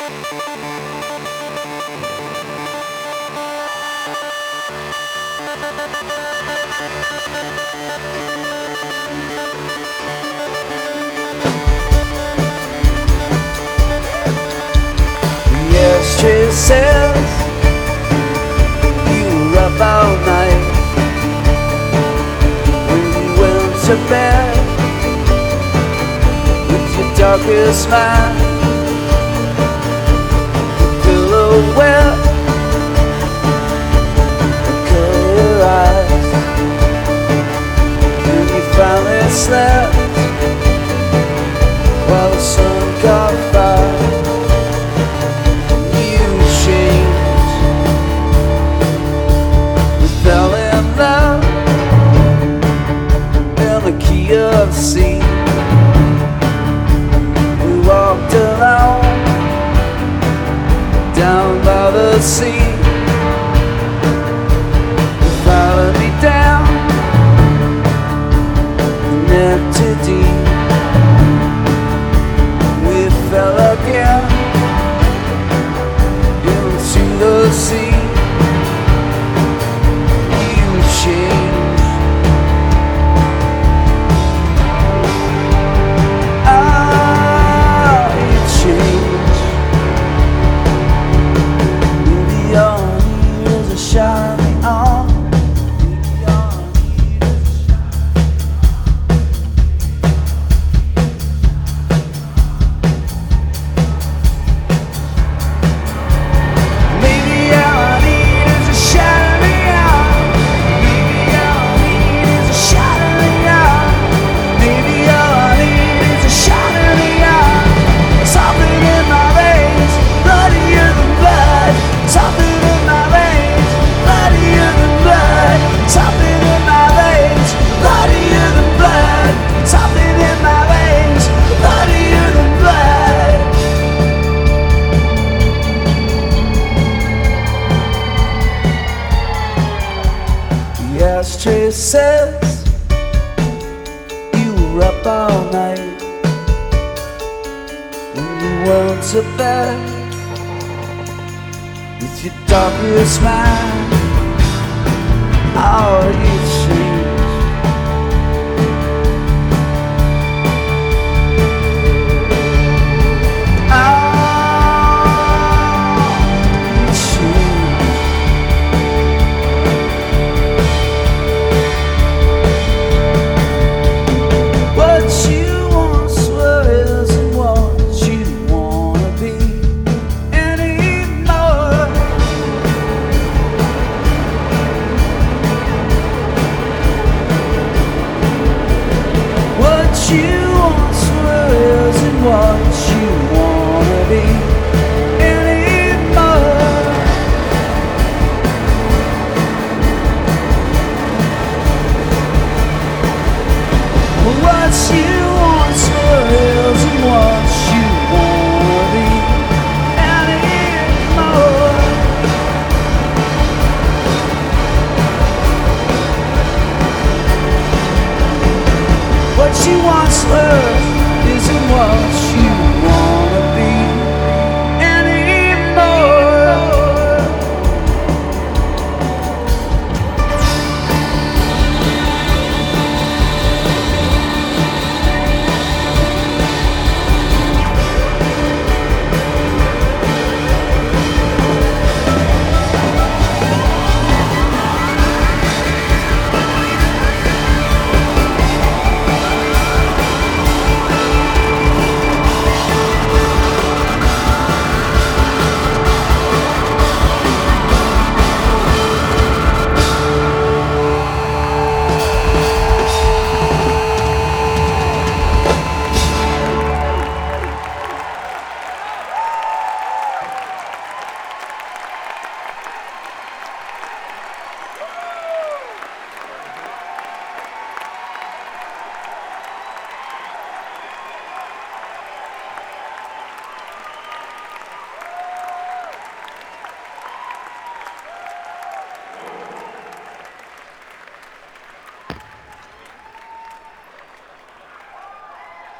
The ashtray says you were up all night when you went to bed with your darkest mind, the pillow wet, and cover your eyes, and you finally slept while the sun caught fire. Of the sea, we walked alone down by the sea. You followed me down an empty deep. We fell again into the sea. You changed. The ashtray says you were up all night when you went to bed with your darkest mind. Oh, you